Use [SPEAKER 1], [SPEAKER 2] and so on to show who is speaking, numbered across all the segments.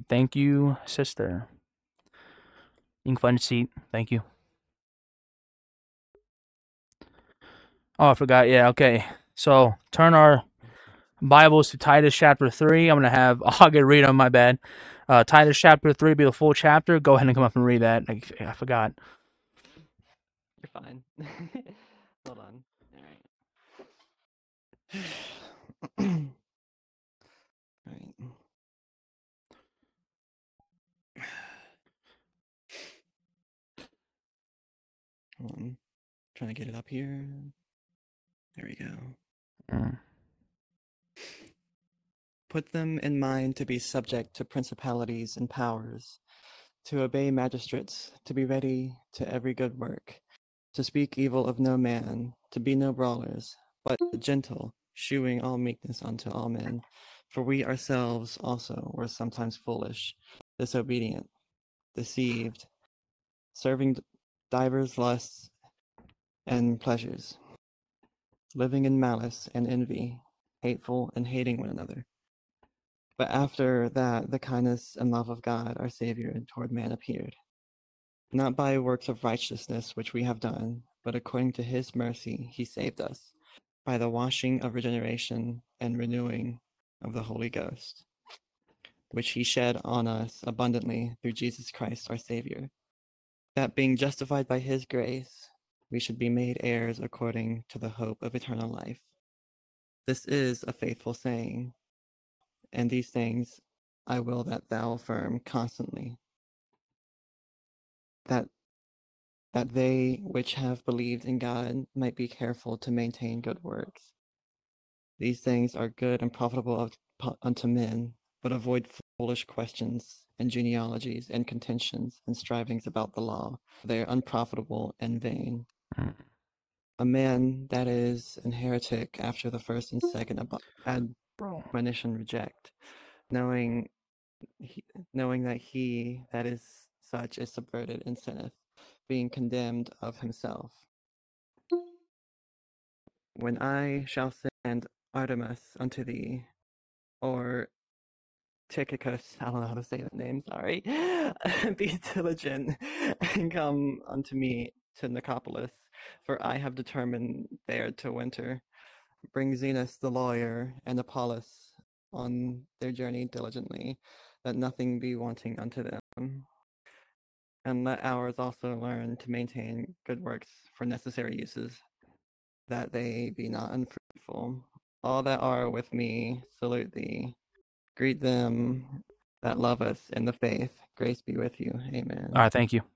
[SPEAKER 1] Thank you, sister. You can find a seat. Thank you. Oh, I forgot. Yeah, okay. So turn our Bibles to Titus chapter 3. I'm going to have Augie read on my bad. Titus chapter 3 be the full chapter. Go ahead and come up and read that. I forgot.
[SPEAKER 2] You're fine. Hold on. All right. All right. Hold on. Trying to get it up here. There we go. Put them in mind to be subject to principalities and powers, to obey magistrates, to be ready to every good work, to speak evil of no man, to be no brawlers, but gentle, shewing all meekness unto all men. For we ourselves also were sometimes foolish, disobedient, deceived, serving divers lusts and pleasures, living in malice and envy, hateful and hating one another. But after that, the kindness and love of God, our Savior, toward man appeared, not by works of righteousness which we have done, but according to his mercy he saved us, by the washing of regeneration and renewing of the Holy Ghost, which he shed on us abundantly through Jesus Christ our Savior, that being justified by his grace, we should be made heirs according to the hope of eternal life. This is a faithful saying, and these things I will that thou affirm constantly, that they which have believed in God might be careful to maintain good works. These things are good and profitable unto men, but avoid foolish questions and genealogies and contentions and strivings about the law. They are unprofitable and vain. A man that is an heretic after the first and second admonition reject, knowing that he that is such is subverted and sinneth, being condemned of himself. When I shall send Artemas unto thee, or Tychicus, I don't know how to say that name, sorry, be diligent and come unto me to Nicopolis, for I have determined there to winter. Bring Zenas the lawyer and Apollos on their journey diligently, that nothing be wanting unto them. And let ours also learn to maintain good works for necessary uses, that they be not unfruitful. All that are with me salute thee. Greet them that love us in the faith. Grace be with you. Amen.
[SPEAKER 1] All right, thank you.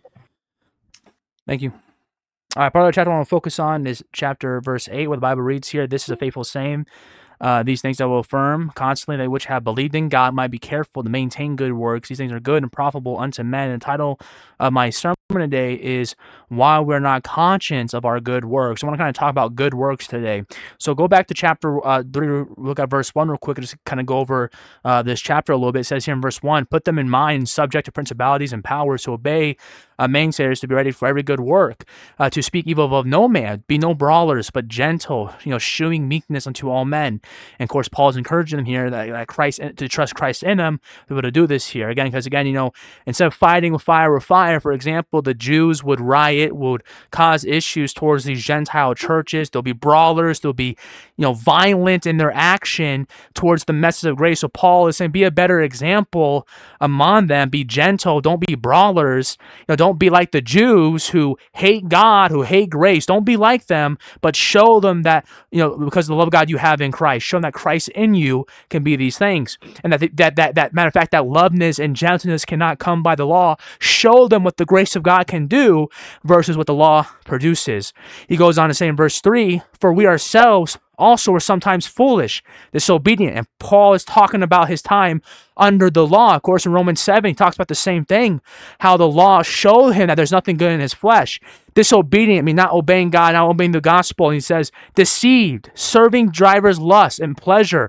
[SPEAKER 1] Thank you. All right, part of the chapter I want to focus on is chapter verse 8, where the Bible reads here, "This is a faithful saying. These things I will affirm constantly, they which have believed in God might be careful to maintain good works. These things are good and profitable unto men." And the title of my sermon today is "Why We're Not Conscious of Our Good Works." I want to kind of talk about good works today. So go back to chapter 3, look at verse 1 real quick, and just kind of go over this chapter a little bit. It says here in verse 1, "Put them in mind, subject to principalities and powers, to obey mainsayers, to be ready for every good work, to speak evil of no man, be no brawlers, but gentle, shewing meekness unto all men." And of course, Paul's encouraging them here that Christ, to trust Christ in them, to be able to do this here. Again, because instead of fighting with fire, for example, the Jews would riot, would cause issues towards these Gentile churches. There'll be brawlers, there'll be, violent in their action towards the message of grace. So Paul is saying, be a better example among them, be gentle, don't be brawlers, don't be like the Jews who hate God, who hate grace. Don't be like them, but show them that, because of the love of God you have in Christ, show them that Christ in you can be these things. And that matter of fact, that loveness and gentleness cannot come by the law. Show them what the grace of God can do versus what the law produces. He goes on to say in verse 3, "For we ourselves also were sometimes foolish, disobedient." And Paul is talking about his time under the law. Of course, in Romans 7, he talks about the same thing, how the law showed him that there's nothing good in his flesh. Disobedient, not obeying God, not obeying the gospel. And he says, deceived, serving drivers' lust and pleasure.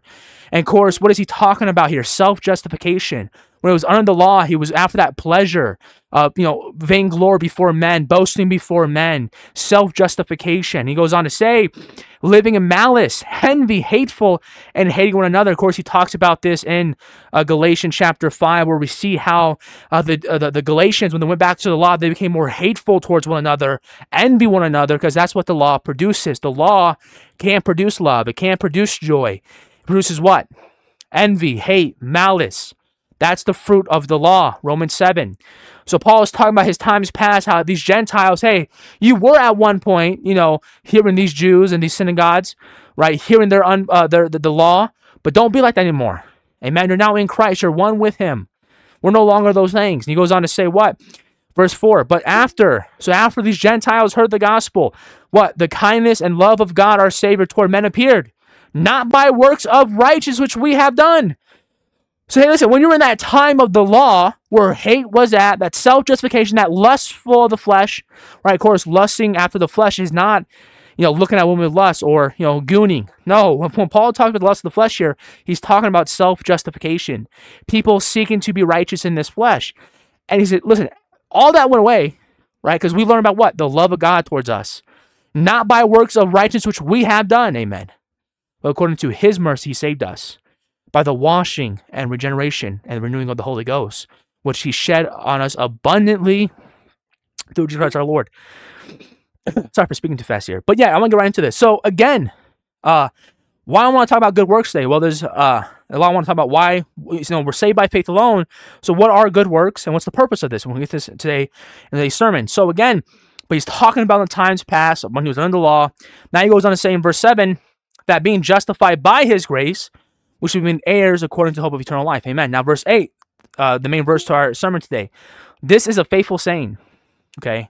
[SPEAKER 1] And of course, what is he talking about here? Self-justification. When it was under the law, he was after that pleasure, vainglory before men, boasting before men, self-justification. He goes on to say, living in malice, envy, hateful, and hating one another. Of course, he talks about this in Galatians chapter 5, where we see how the Galatians, when they went back to the law, they became more hateful towards one another, envy one another, because that's what the law produces. The law can't produce love. It can't produce joy. It produces what? Envy, hate, malice. That's the fruit of the law, Romans 7. So Paul is talking about his times past, how these Gentiles, hey, you were at one point, hearing these Jews and these synagogues, right, hearing the law, but don't be like that anymore. Amen. You're now in Christ. You're one with him. We're no longer those things. And he goes on to say what? Verse 4, but after these Gentiles heard the gospel, what? The kindness and love of God our Savior toward men appeared, not by works of righteousness which we have done. So hey, listen, when you're in that time of the law where hate was at, that self-justification, that lustful of the flesh, right? Of course, lusting after the flesh is not, looking at women with lust or, gooning. No, when Paul talks about the lust of the flesh here, he's talking about self-justification. People seeking to be righteous in this flesh. And he said, listen, all that went away, right? Because we learned about what? The love of God towards us. Not by works of righteousness which we have done, amen. But according to his mercy, he saved us by the washing and regeneration and renewing of the Holy Ghost, which he shed on us abundantly through Jesus Christ our Lord. Sorry for speaking too fast here. But yeah, I want to get right into this. So again, why I want to talk about good works today? Well, there's a lot I want to talk about why we're saved by faith alone. So what are good works and what's the purpose of this? We're going to get this today in today's sermon. So again, but he's talking about the times past when he was under the law. Now he goes on to say in verse 7 that being justified by his grace, which we've been heirs according to the hope of eternal life. Amen. Now, verse 8, the main verse to our sermon today. This is a faithful saying, okay?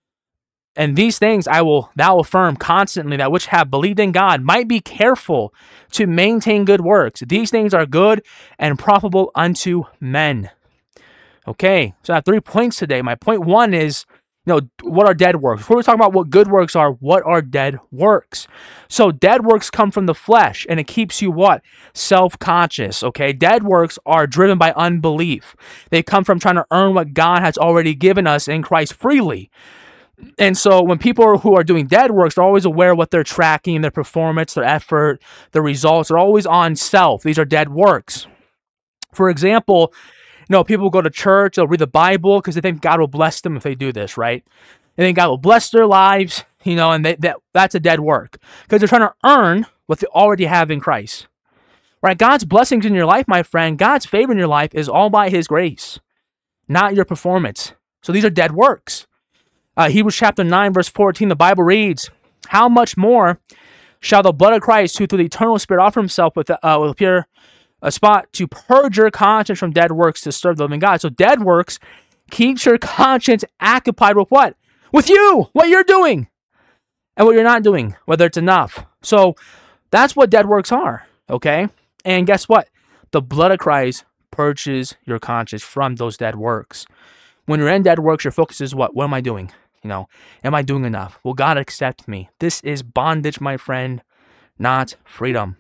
[SPEAKER 1] And these things thou affirm constantly, that which have believed in God might be careful to maintain good works. These things are good and profitable unto men. Okay, so I have 3 points today. My point 1 is, what are dead works? Before we talk about what good works are, what are dead works? So dead works come from the flesh, and it keeps you what? Self-conscious, okay? Dead works are driven by unbelief. They come from trying to earn what God has already given us in Christ freely. And so when people who are doing dead works, they're always aware of what they're tracking, their performance, their effort, their results. They're always on self. These are dead works. For example, people go to church, they'll read the Bible because they think God will bless them if they do this, right? They think God will bless their lives, and that's a dead work because they're trying to earn what they already have in Christ, right? God's blessings in your life, my friend, God's favor in your life is all by his grace, not your performance. So these are dead works. Hebrews chapter 9, verse 14, the Bible reads, how much more shall the blood of Christ, who through the eternal Spirit offered himself with pure a spot to purge your conscience from dead works to serve the living God. So dead works keeps your conscience occupied with what? With you, what you're doing, and what you're not doing, whether it's enough. So that's what dead works are, okay? And guess what? The blood of Christ purges your conscience from those dead works. When you're in dead works, your focus is what? What am I doing? Am I doing enough? Will God accept me? This is bondage, my friend, not freedom.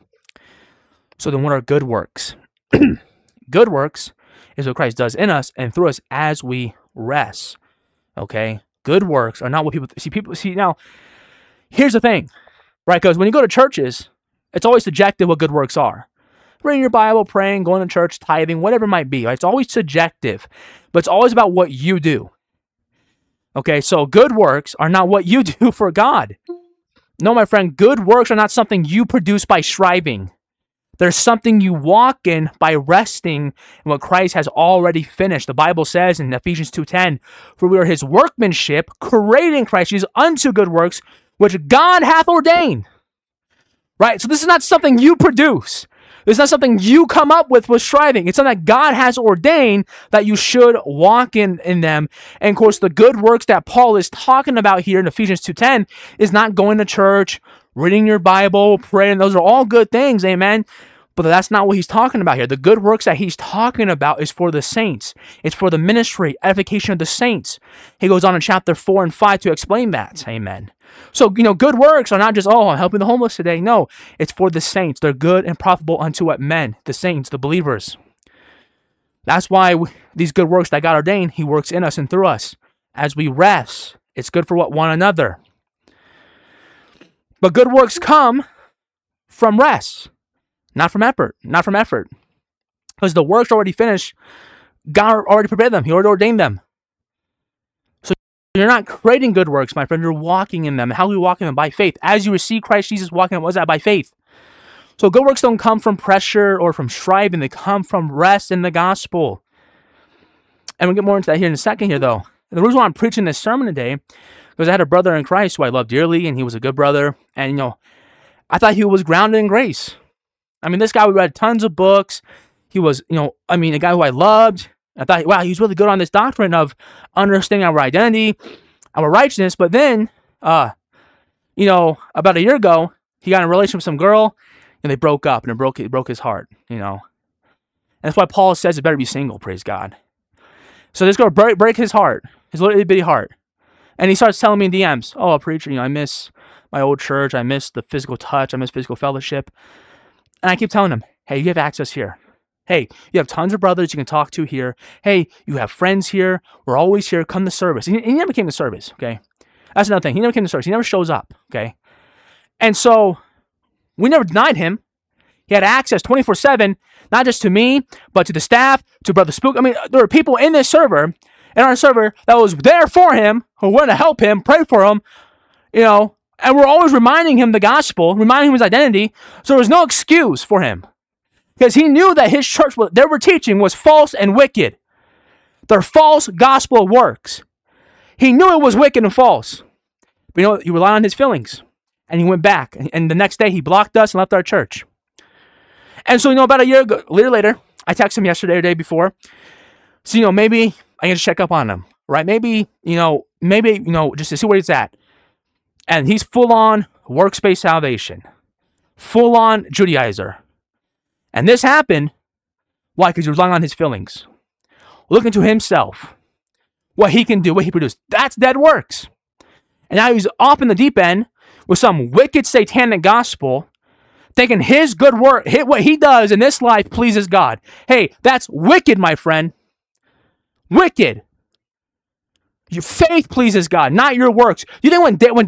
[SPEAKER 1] So then what are good works? Good works is what Christ does in us and through us as we rest. Okay? Good works are not what people see. Now, here's the thing, right? Because when you go to churches, it's always subjective what good works are. Reading your Bible, praying, going to church, tithing, whatever it might be. Right? It's always subjective, but it's always about what you do. Okay? So good works are not what you do for God. No, my friend, good works are not something you produce by striving. There's something you walk in by resting in what Christ has already finished. The Bible says in Ephesians 2:10, for we are his workmanship, created in Christ Jesus unto good works, which God hath ordained. Right? So this is not something you produce. It's not something you come up with striving. It's something that God has ordained that you should walk in them. And of course, the good works that Paul is talking about here in Ephesians 2:10 is not going to church, reading your Bible, praying. Those are all good things, amen. But that's not what he's talking about here. The good works that he's talking about is for the saints. It's for the ministry, edification of the saints. He goes on in chapter 4 and 5 to explain that. Amen. So, good works are not just, I'm helping the homeless today. No, it's for the saints. They're good and profitable unto what? Men, the saints, the believers. That's why these good works that God ordained, he works in us and through us. As we rest, it's good for what? One another. But good works come from rest, not from effort. Because the works are already finished. God already prepared them. He already ordained them. So you're not creating good works, my friend. You're walking in them. How do we walk in them? By faith. As you receive Christ Jesus walking in them, what's that? By faith. So good works don't come from pressure or from striving. They come from rest in the gospel. And we'll get more into that here in a second here, though. And the reason why I'm preaching this sermon today, because I had a brother in Christ who I loved dearly, and he was a good brother. And, I thought he was grounded in grace. I mean, this guy, we read tons of books. He was, a guy who I loved. I thought, wow, he's really good on this doctrine of understanding our identity, our righteousness. But then, about a year ago, he got in a relationship with some girl, and they broke up, and it broke his heart, And that's why Paul says it better be single, praise God. So this girl break his heart, his little bitty heart. And he starts telling me in DMs, preacher, I miss my old church. I miss the physical touch. I miss physical fellowship. And I keep telling him, hey, you have access here. Hey, you have tons of brothers you can talk to here. Hey, you have friends here. We're always here. Come to service. He never came to service, okay? That's another thing. He never came to service. He never shows up, okay? And so we never denied him. He had access 24/7, not just to me, but to the staff, to Brother Spook. I mean, there were people in our server, that was there for him, who wanted to help him, pray for him, and we're always reminding him the gospel, reminding him his identity. So there was no excuse for him. Because he knew that his church, what they were teaching, was false and wicked. Their false gospel works. He knew it was wicked and false. But he relied on his feelings. And he went back. And the next day, he blocked us and left our church. And so, about a year later, I texted him yesterday or the day before. So, maybe I can just check up on him, right? Maybe, just to see where he's at. And he's full-on works-based salvation. Full-on Judaizer. And this happened, why? Because he was relying on his feelings. Looking to himself. What he can do, what he produced. That's dead works. And now he's off in the deep end with some wicked satanic gospel, thinking his good work, what he does in this life pleases God. Hey, that's wicked, my friend. Wicked. Your faith pleases God, not your works. You think when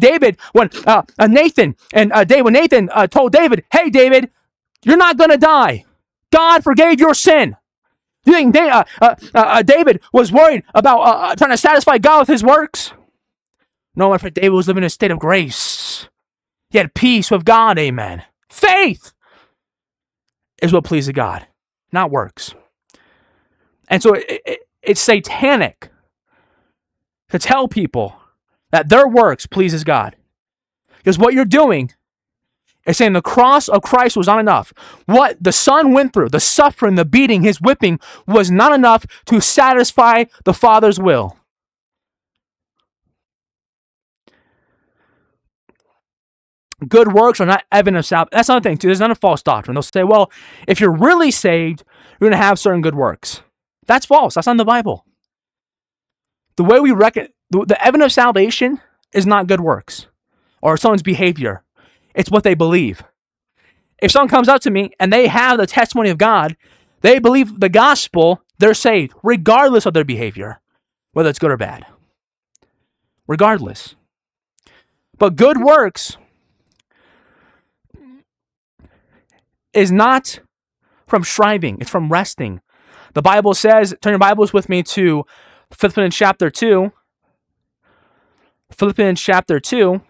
[SPEAKER 1] Nathan told David, hey, David, you're not going to die. God forgave your sin. You think David was worried about trying to satisfy God with his works? No, my friend, David was living in a state of grace. He had peace with God, amen. Faith is what pleases God, not works. And so it's satanic to tell people that their works pleases God. Because what you're doing is saying the cross of Christ was not enough. What the Son went through, the suffering, the beating, his whipping, was not enough to satisfy the Father's will. Good works are not evidence of salvation. That's another thing, too. There's another false doctrine. They'll say, well, if you're really saved, you're going to have certain good works. That's false. That's not in the Bible. The way we reckon, the evidence of salvation is not good works or someone's behavior. It's what they believe. If someone comes up to me and they have the testimony of God, they believe the gospel, they're saved, regardless of their behavior, whether it's good or bad. Regardless. But good works is not from striving, it's from resting. The Bible says, turn your Bibles with me to Philippians chapter 2. Philippians chapter 2.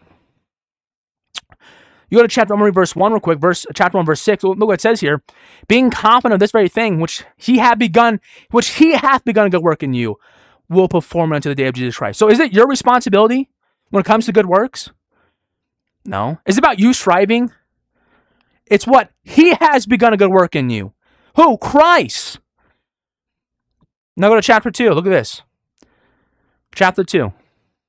[SPEAKER 1] You go to chapter 1, verse 1 real quick, chapter 1, verse 6. Look what it says here. Being confident of this very thing, which he hath begun a good work in you, will perform it unto the day of Jesus Christ. So is it your responsibility when it comes to good works? No. Is it about you striving? It's what he has begun a good work in you. Who? Christ. Now go to chapter 2. Look at this. Chapter 2.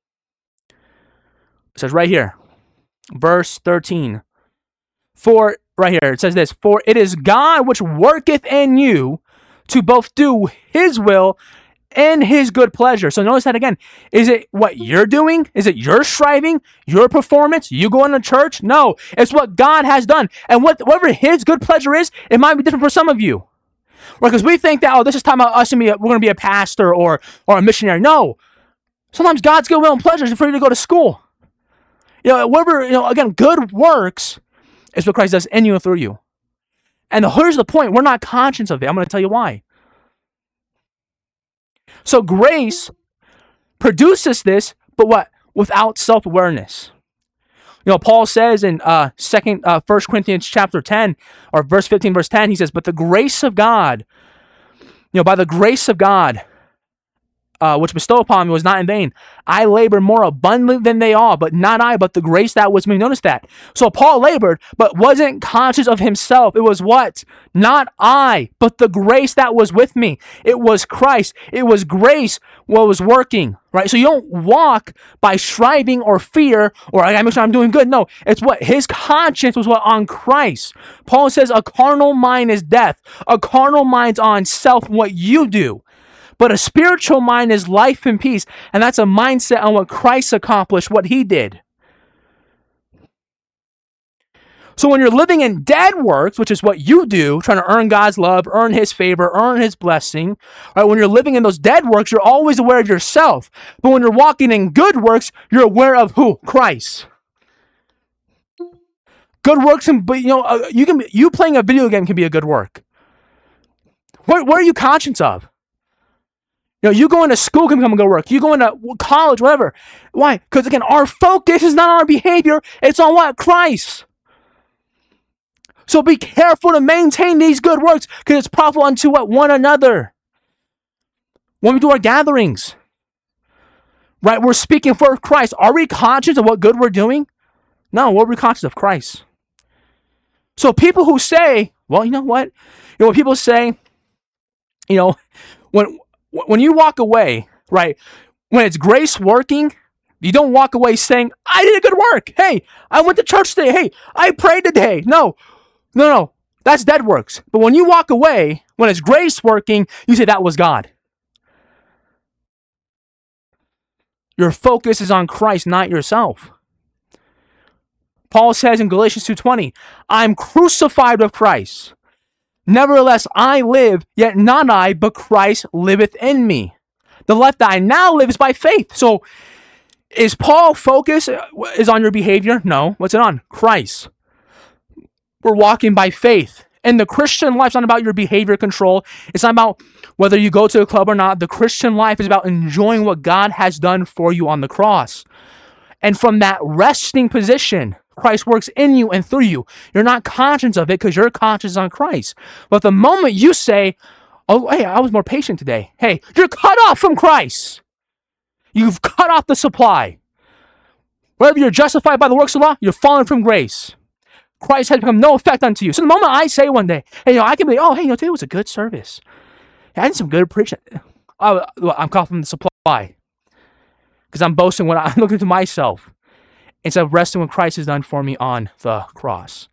[SPEAKER 1] It says right here, verse 13. For right here, it says this, for it is God which worketh in you to both do his will and his good pleasure. So notice that again. Is it what you're doing? Is it your striving, your performance, you going to church? No, it's what God has done. And whatever his good pleasure is, it might be different for some of you. Right? Because we think that, this is talking about us and we're going to be a pastor or a missionary. No. Sometimes God's good will and pleasure is for you to go to school. Whatever, again, good works is what Christ does in you and through you. And here's the point. We're not conscious of it. I'm going to tell you why. So grace produces this, but what? Without self-awareness. Paul says in 1 Corinthians chapter 10, or verse 15, verse 10, he says, but the grace of God, by the grace of God, which bestowed upon me was not in vain. I labored more abundantly than they all, but not I, but the grace that was me. Notice that. So Paul labored, but wasn't conscious of himself. It was what? Not I, but the grace that was with me. It was Christ. It was grace what was working, right? So you don't walk by striving or fear, or I gotta make sure I'm doing good. No, it's what? His conscience was what? On Christ. Paul says a carnal mind is death. A carnal mind's on self, what you do. But a spiritual mind is life and peace. And that's a mindset on what Christ accomplished, what he did. So when you're living in dead works, which is what you do, trying to earn God's love, earn his favor, earn his blessing, right? When you're living in those dead works, you're always aware of yourself. But when you're walking in good works, you're aware of who? Christ. Good works, you playing a video game can be a good work. What are you conscious of? You going to school can become a good work. You going to college, whatever. Why? Because again, our focus is not on our behavior. It's on what? Christ. So be careful to maintain these good works because it's profitable unto what? One another. When we do our gatherings, right? We're speaking for Christ. Are we conscious of what good we're doing? No, we're conscious of Christ. So people who say, well, you know what? When people say, when you walk away, right, when it's grace working, you don't walk away saying, I did a good work. Hey, I went to church today. Hey, I prayed today. No. That's dead works. But when you walk away, when it's grace working, you say that was God. Your focus is on Christ, not yourself. Paul says in Galatians 2:20, I'm crucified with Christ. Nevertheless, I live, yet not I, but Christ liveth in me. The life that I now live is by faith. So, is Paul focus is on your behavior? No. What's it on? Christ. We're walking by faith. And the Christian life's not about your behavior control. It's not about whether you go to a club or not. The Christian life is about enjoying what God has done for you on the cross. And from that resting position, Christ works in you and through you. You're not conscious of it because your conscience is on Christ. But the moment you say, oh, hey, I was more patient today. Hey, you're cut off from Christ. You've cut off the supply. Wherever you're justified by the works of law, you're fallen from grace. Christ has become no effect unto you. So the moment I say one day, hey, I can be, today was a good service. I did some good preaching. I'm caught from the supply. Because I'm boasting when I'm looking to myself. Instead of resting what Christ has done for me on the cross.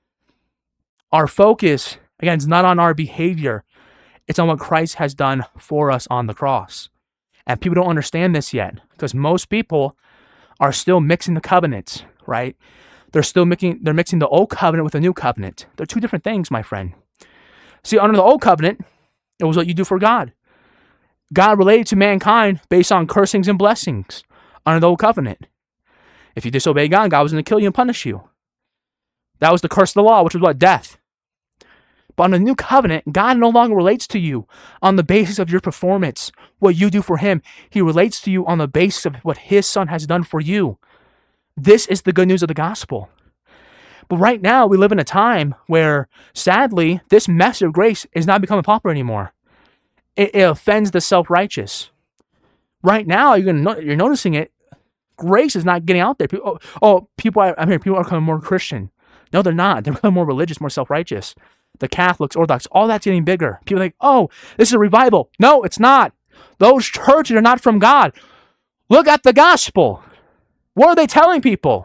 [SPEAKER 1] Our focus, again, is not on our behavior. It's on what Christ has done for us on the cross. And people don't understand this yet because most people are still mixing the covenants, right? They're mixing the old covenant with the new covenant. They're two different things, my friend. See, under the old covenant, it was what you do for God. God related to mankind based on cursings and blessings under the old covenant. If you disobey God, God was going to kill you and punish you. That was the curse of the law, which was what? Death. But on the new covenant, God no longer relates to you on the basis of your performance, what you do for him. He relates to you on the basis of what his son has done for you. This is the good news of the gospel. But right now, we live in a time where, sadly, this message of grace is not becoming popular anymore. It offends the self-righteous. Right now, you're noticing it. Grace is not getting out there. People are becoming more Christian. No, they're not. They're becoming more religious, more self-righteous. The Catholics, Orthodox, all that's getting bigger. People are like, oh, this is a revival. No, it's not. Those churches are not from God. Look at the gospel. What are they telling people?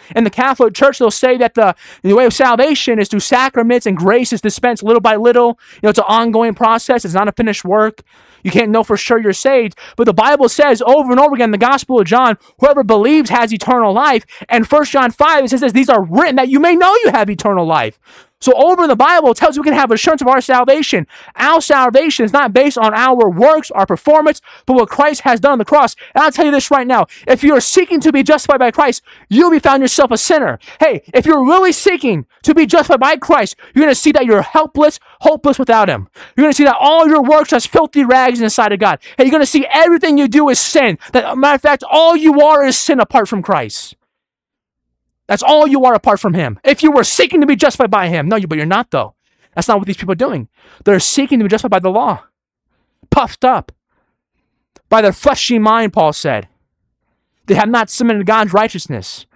[SPEAKER 1] In the Catholic Church, they'll say that the way of salvation is through sacraments and grace is dispensed little by little. It's an ongoing process. It's not a finished work. You can't know for sure you're saved. But the Bible says over and over again in the Gospel of John, whoever believes has eternal life. And 1 John 5, it says these are written that you may know you have eternal life. So over in the Bible, it tells us we can have assurance of our salvation. Our salvation is not based on our works, our performance, but what Christ has done on the cross. And I'll tell you this right now. If you are seeking to be justified by Christ, you'll be found yourself a sinner. Hey, if you're really seeking to be justified by Christ, you're going to see that you're helpless, hopeless without him. You're going to see that all your works are filthy rags in the sight of God. Hey, you're going to see everything you do is sin. That, matter of fact, all you are is sin apart from Christ. That's all you are apart from him. If you were seeking to be justified by him. No, but you're not, though. That's not what these people are doing. They're seeking to be justified by the law. Puffed up. By their fleshy mind, Paul said. They have not submitted to God's righteousness.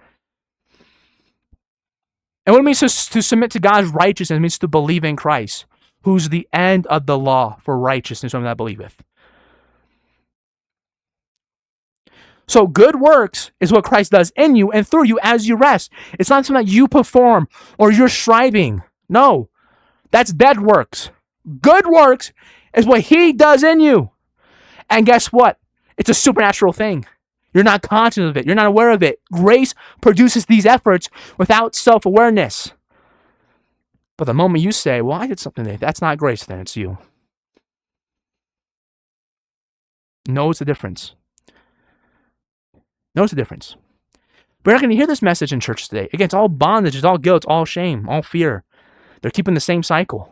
[SPEAKER 1] And what it means to submit to God's righteousness, it means to believe in Christ, who's the end of the law for righteousness, whom that believeth. So good works is what Christ does in you and through you as you rest. It's not something that you perform or you're striving. No, that's dead works. Good works is what he does in you. And guess what? It's a supernatural thing. You're not conscious of it. You're not aware of it. Grace produces these efforts without self-awareness. But the moment you say, well, I did something today, that's not grace then, it's you. Knows the difference. Notice the difference. We're not going to hear this message in church today. Again, it's all bondage, it's all guilt, it's all shame, all fear. They're keeping the same cycle.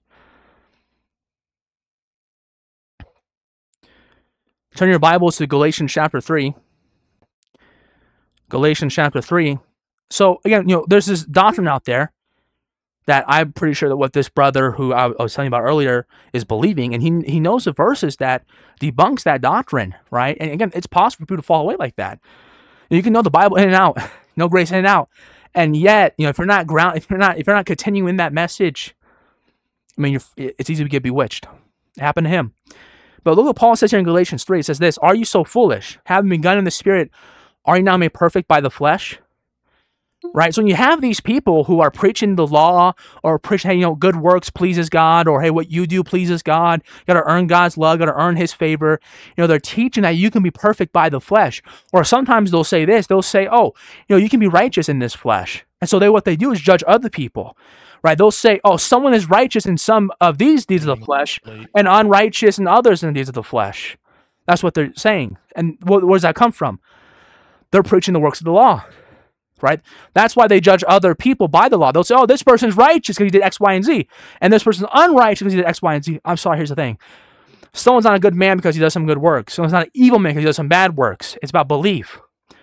[SPEAKER 1] Turn your Bibles to Galatians chapter 3. Galatians chapter 3. So, again, there's this doctrine out there that I'm pretty sure that what this brother who I was telling you about earlier is believing, and he knows the verses that debunks that doctrine, right? And again, it's possible for people to fall away like that. You can know the Bible in and out, know grace in and out, and yet, if you're not continuing in that message, I mean, it's easy to get bewitched. It happened to him. But look what Paul says here in Galatians 3. It says this: "Are you so foolish? Having begun in the Spirit, are you now made perfect by the flesh?" Right? So when you have these people who are preaching the law or preaching, hey, good works pleases God, or hey, what you do pleases God, you got to earn God's love, got to earn his favor. They're teaching that you can be perfect by the flesh. Or sometimes they'll say this, they'll say, oh, you can be righteous in this flesh. And so what they do is judge other people, right? They'll say, oh, someone is righteous in some of these deeds of the flesh and unrighteous in others in the deeds of the flesh. That's what they're saying. And where does that come from? They're preaching the works of the law. Right? That's why they judge other people by the law. They'll say, oh, this person's righteous because he did X, Y, and Z. And this person's unrighteous because he did X, Y, and Z. I'm sorry, here's the thing. Someone's not a good man because he does some good works. Someone's not an evil man because he does some bad works. It's about belief.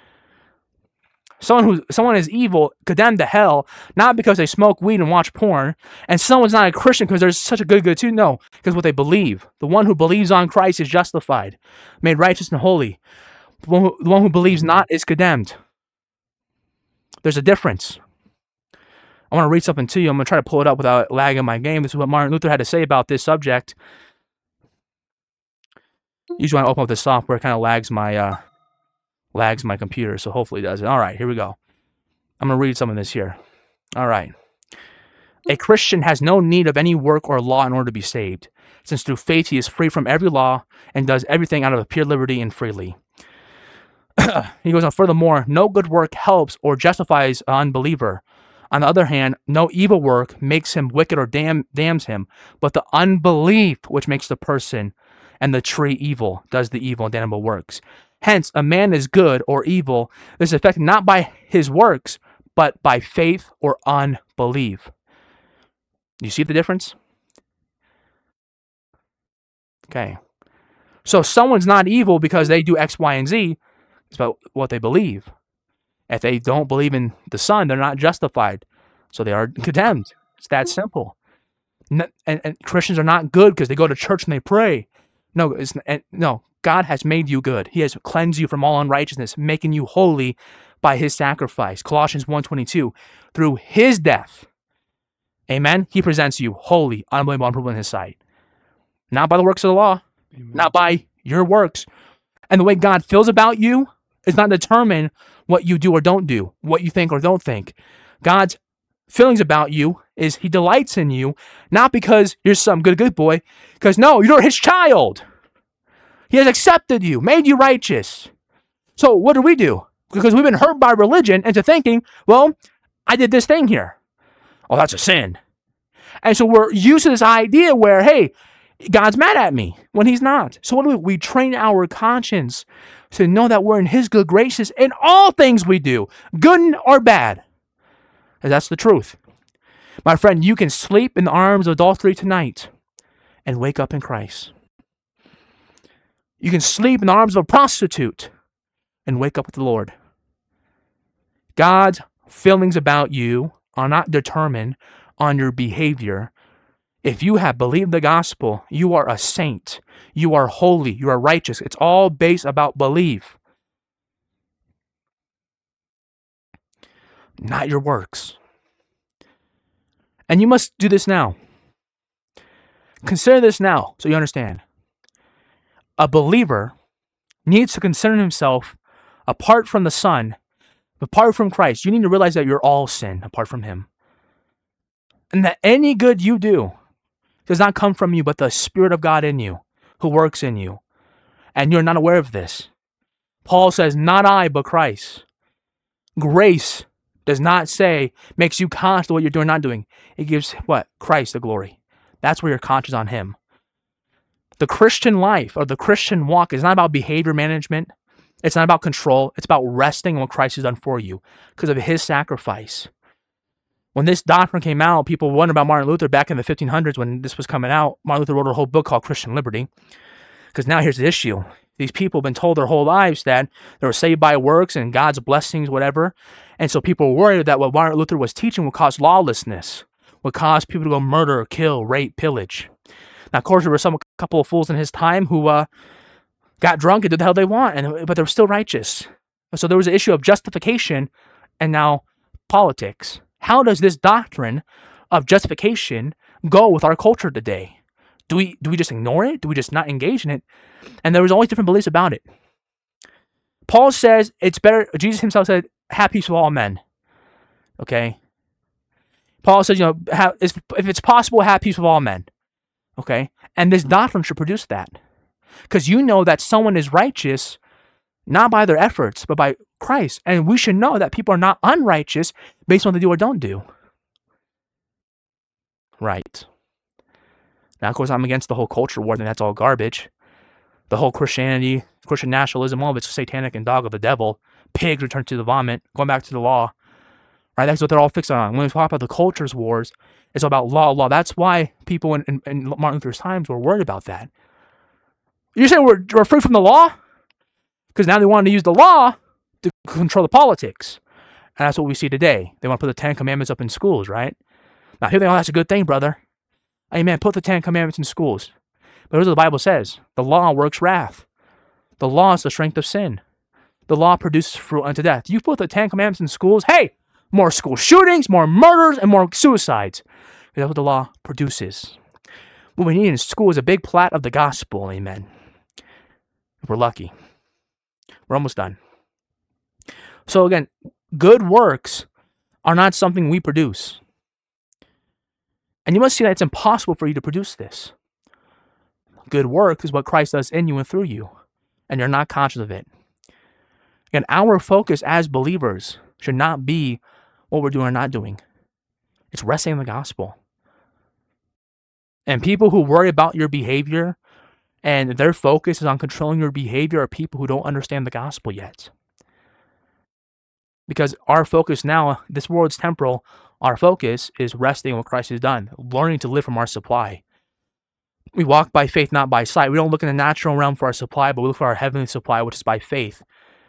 [SPEAKER 1] Someone is evil, condemned to hell, not because they smoke weed and watch porn. And someone's not a Christian because they're such a good too. No, because what they believe. The one who believes on Christ is justified, made righteous and holy. The one who believes not is condemned. There's a difference. I want to read something to you. I'm going to try to pull it up without lagging my game. This is what Martin Luther had to say about this subject. Usually when I open up this software, it kind of lags my computer, so hopefully it does it. All right, here we go. I'm going to read some of this here. All right. A Christian has no need of any work or law in order to be saved, since through faith he is free from every law and does everything out of pure liberty and freely. He goes on, furthermore, no good work helps or justifies an unbeliever. On the other hand, no evil work makes him wicked or damns him, but the unbelief which makes the person and the tree evil does the evil and damnable works. Hence, a man is good or evil is affected not by his works, but by faith or unbelief. You see the difference? Okay. So someone's not evil because they do X, Y, and Z. It's about what they believe. If they don't believe in the Son, they're not justified. So they are condemned. It's that simple. And Christians are not good because they go to church and they pray. No, God has made you good. He has cleansed you from all unrighteousness, making you holy by his sacrifice. Colossians 1:22. Through his death, amen, he presents you holy, unbelievable, unprovable in his sight. Not by the works of the law, amen. Not by your works. And the way God feels about you is not determined what you do or don't do, what you think or don't think. God's feelings about you is he delights in you, not because you're some good boy, because no, you're his child. He has accepted you, made you righteous. So what do? Because we've been hurt by religion into thinking, well, I did this thing here. Oh, that's a sin. And so we're used to this idea where, hey, God's mad at me when he's not. So what do? We train our conscience to know that we're in his good graces in all things we do, good or bad. And that's the truth. My friend, you can sleep in the arms of adultery tonight and wake up in Christ. You can sleep in the arms of a prostitute and wake up with the Lord. God's feelings about you are not determined on your behavior. If you have believed the gospel, you are a saint. You are holy. You are righteous. It's all based about belief, not your works. And you must do this now. Consider this now so you understand. A believer needs to consider himself apart from the Son, apart from Christ. You need to realize that you're all sin apart from him. And that any good you do does not come from you, but the Spirit of God in you, who works in you. And you're not aware of this. Paul says, not I, but Christ. Grace does not say, makes you conscious of what you're doing or not doing. It gives what? Christ the glory. That's where you're conscious on him. The Christian life or the Christian walk is not about behavior management. It's not about control. It's about resting in what Christ has done for you because of his sacrifice. When this doctrine came out, people wondered about Martin Luther back in the 1500s when this was coming out. Martin Luther wrote a whole book called Christian Liberty. Because now here's the issue. These people have been told their whole lives that they were saved by works and God's blessings, whatever. And so people were worried that what Martin Luther was teaching would cause lawlessness, would cause people to go murder, kill, rape, pillage. Now, of course, there were a couple of fools in his time who got drunk and did the hell they want, but they were still righteous. So there was an issue of justification and now politics. How does this doctrine of justification go with our culture today? Do we just ignore it? Do we just not engage in it? And there was always different beliefs about it. Paul says it's better. Jesus himself said, have peace with all men. Okay? Paul says, if it's possible, have peace with all men. Okay? And this doctrine should produce that. Because you know that someone is righteous not by their efforts, but by Christ. And we should know that people are not unrighteous based on what they do or don't do. Right. Now, of course, I'm against the whole culture war thing. That's all garbage. The whole Christianity, Christian nationalism, all of it's satanic and dog of the devil. Pigs return to the vomit, going back to the law. Right? That's what they're all fixed on. When we talk about the cultures wars, it's all about law. That's why people in Martin Luther's times were worried about that. You're saying we're free from the law? Because now they want to use the law to control the politics. And that's what we see today. They want to put the 10 Commandments up in schools, right? Now, people think, oh, that's a good thing, brother. Amen. Put the 10 Commandments in schools. But here's what the Bible says. The law works wrath. The law is the strength of sin. The law produces fruit unto death. You put the 10 Commandments in schools, hey, more school shootings, more murders, and more suicides. That's what the law produces. What we need in school is a big plat of the gospel. Amen. If we're lucky. We're almost done. So again, good works are not something we produce. And you must see that it's impossible for you to produce this. Good work is what Christ does in you and through you. And you're not conscious of it. And our focus as believers should not be what we're doing or not doing. It's resting in the gospel. And people who worry about your behavior and their focus is on controlling your behavior are people who don't understand the gospel yet. Because our focus now, this world's temporal, our focus is resting in what Christ has done, learning to live from our supply. We walk by faith, not by sight. We don't look in the natural realm for our supply, but we look for our heavenly supply, which is by faith.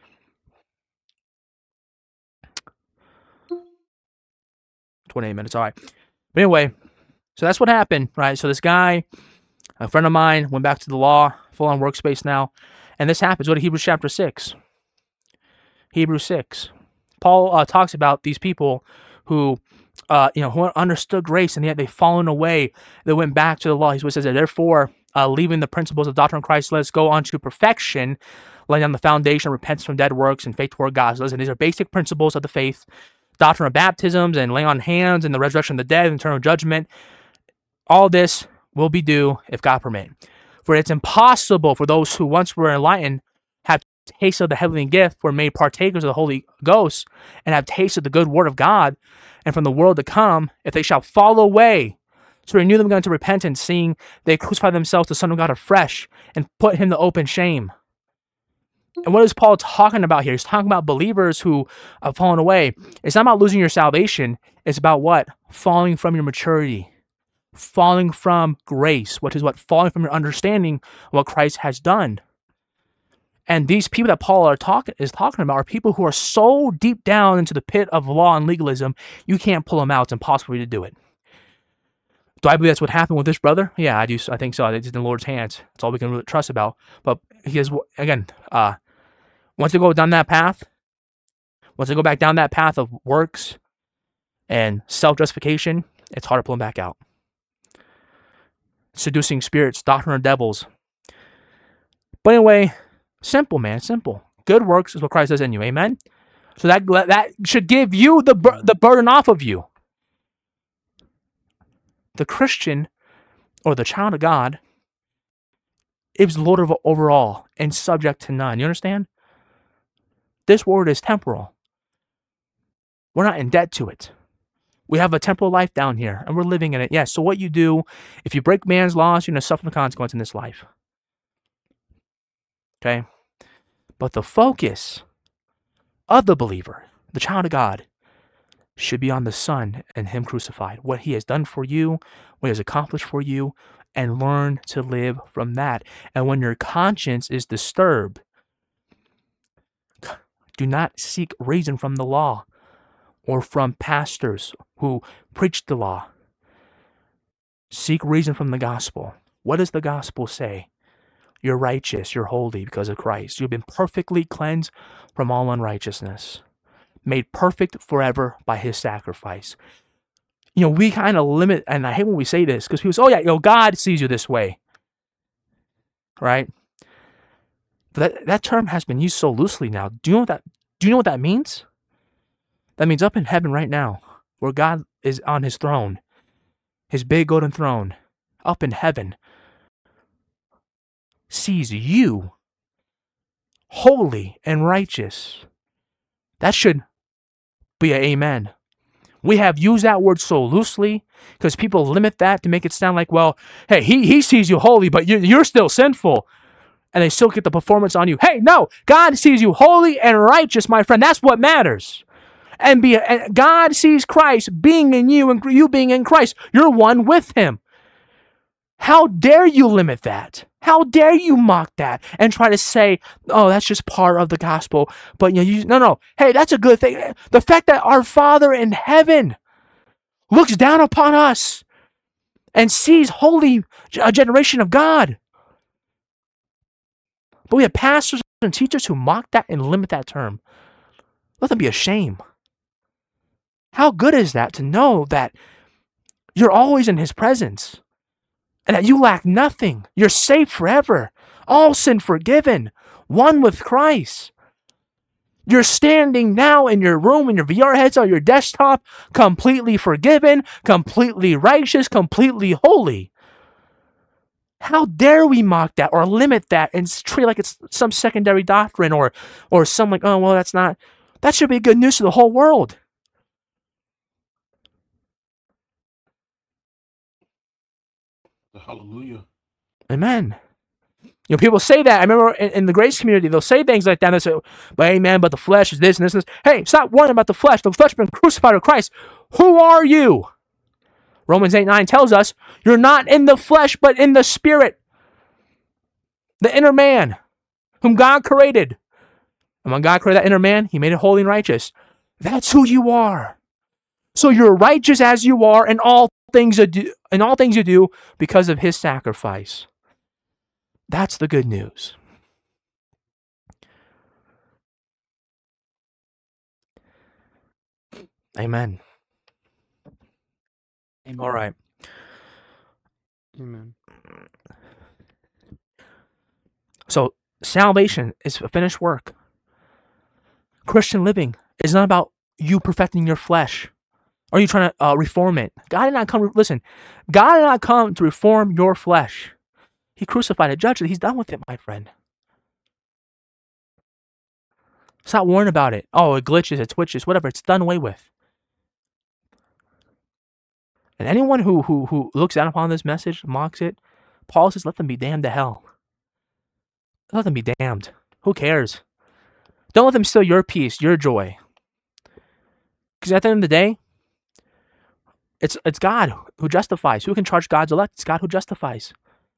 [SPEAKER 1] "28 minutes, all right. But anyway, so that's what happened, right? So this guy, a friend of mine, went back to the law, full-on workspace now, and this happens. Go to Hebrews chapter 6. Hebrews 6. Paul talks about these people who understood grace, and yet they've fallen away. They went back to the law. He says that, therefore, leaving the principles of doctrine of Christ, let us go on to perfection, laying down the foundation of repentance from dead works and faith toward God. So listen, these are basic principles of the faith. Doctrine of baptisms and laying on hands and the resurrection of the dead and eternal judgment. All this will be due if God permit. For it's impossible for those who once were enlightened, have tasted of the heavenly gift, were made partakers of the Holy Ghost, and have tasted the good word of God, and from the world to come, if they shall fall away, to renew them again to repentance, seeing they crucify themselves to the Son of God afresh, and put him to open shame. And what is Paul talking about here? He's talking about believers who have fallen away. It's not about losing your salvation. It's about what? Falling from your maturity. Falling from grace, which is what? Falling from your understanding of what Christ has done. And these people that Paul is talking about are people who are so deep down into the pit of law and legalism, you can't pull them out. It's impossible for you to do it. Do I believe that's what happened with this brother? Yeah, I do. I think so. It's in the Lord's hands. That's all we can really trust about. But he is, again, once they go down that path, once they go back down that path of works and self-justification, it's hard to pull them back out. Seducing spirits, doctrine of devils. But anyway, simple, man, simple. Good works is what Christ does in you. Amen? So that should give you the burden off of you. The Christian, or the child of God, is Lord over all and subject to none. You understand? This world is temporal. We're not in debt to it. We have a temporal life down here, and we're living in it. Yes, so what you do, if you break man's laws, you're going to suffer the consequence in this life. Okay? But the focus of the believer, the child of God, should be on the Son and him crucified. What he has done for you, what he has accomplished for you, and learn to live from that. And when your conscience is disturbed, do not seek reason from the law or from pastors who preach the law. Seek reason from the gospel. What does the gospel say? You're righteous, you're holy because of Christ. You've been perfectly cleansed from all unrighteousness, made perfect forever by his sacrifice. You know, we kind of limit, and I hate when we say this, because people say, oh yeah, God sees you this way. Right? But that term has been used so loosely now. Do you know what that means? That means up in heaven right now, where God is on his throne, his big golden throne, up in heaven, sees you holy and righteous. That should be an amen. We have used that word so loosely because people limit that to make it sound like, well, hey, he sees you holy, but you're still sinful. And they still get the performance on you. Hey, no, God sees you holy and righteous, my friend. That's what matters. And God sees Christ being in you and you being in Christ. You're one with him. How dare you limit that? How dare you mock that and try to say, oh, that's just part of the gospel. But no. Hey, that's a good thing. The fact that our Father in heaven looks down upon us and sees a generation of God. But we have pastors and teachers who mock that and limit that term. Let them be ashamed. How good is that to know that you're always in his presence and that you lack nothing? You're saved forever, all sin forgiven, one with Christ. You're standing now in your room, in your VR headset, or your desktop, completely forgiven, completely righteous, completely holy. How dare we mock that or limit that and treat it like it's some secondary doctrine or some like, oh, well, that's not. That should be good news to the whole world.
[SPEAKER 3] Hallelujah.
[SPEAKER 1] Amen. You know, people say that. I remember in the grace community, they'll say things like that. They say, but amen, but the flesh is this and this and this. Hey, stop worrying about the flesh. The flesh has been crucified with Christ. Who are you? Romans 8:9 tells us, you're not in the flesh, but in the spirit. The inner man, whom God created. And when God created that inner man, he made it holy and righteous. That's who you are. So you're righteous as you are in all things you do because of his sacrifice. That's the good news. Amen.
[SPEAKER 3] Amen.
[SPEAKER 1] All right.
[SPEAKER 3] Amen.
[SPEAKER 1] So Salvation is a finished work. Christian living is not about you perfecting your flesh. Are you trying to reform it? God did not come. Listen, God did not come to reform your flesh. He crucified it, judged it. He's done with it, my friend. Stop worrying about it. Oh, it glitches, it twitches, whatever. It's done away with. And anyone who looks down upon this message, mocks it, Paul says, let them be damned to hell. Let them be damned. Who cares? Don't let them steal your peace, your joy. Because at the end of the day, it's God who justifies. Who can charge God's elect? It's God who justifies.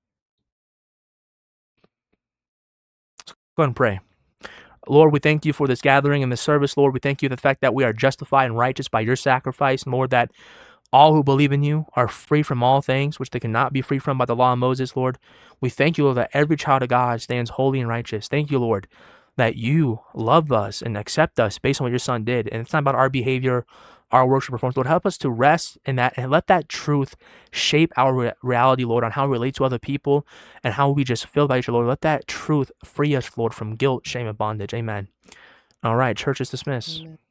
[SPEAKER 1] Let's go ahead and pray. Lord, we thank you for this gathering and this service. Lord, we thank you for the fact that we are justified and righteous by your sacrifice. And Lord, that all who believe in you are free from all things which they cannot be free from by the law of Moses, Lord. We thank you, Lord, that every child of God stands holy and righteous. Thank you, Lord, that you love us and accept us based on what your son did. And it's not about our behavior, our worship performance. Lord, help us to rest in that and let that truth shape our reality, Lord, on how we relate to other people and how we just feel about each other, Lord. Let that truth free us, Lord, from guilt, shame, and bondage. Amen. All right, church is dismissed.
[SPEAKER 2] Amen.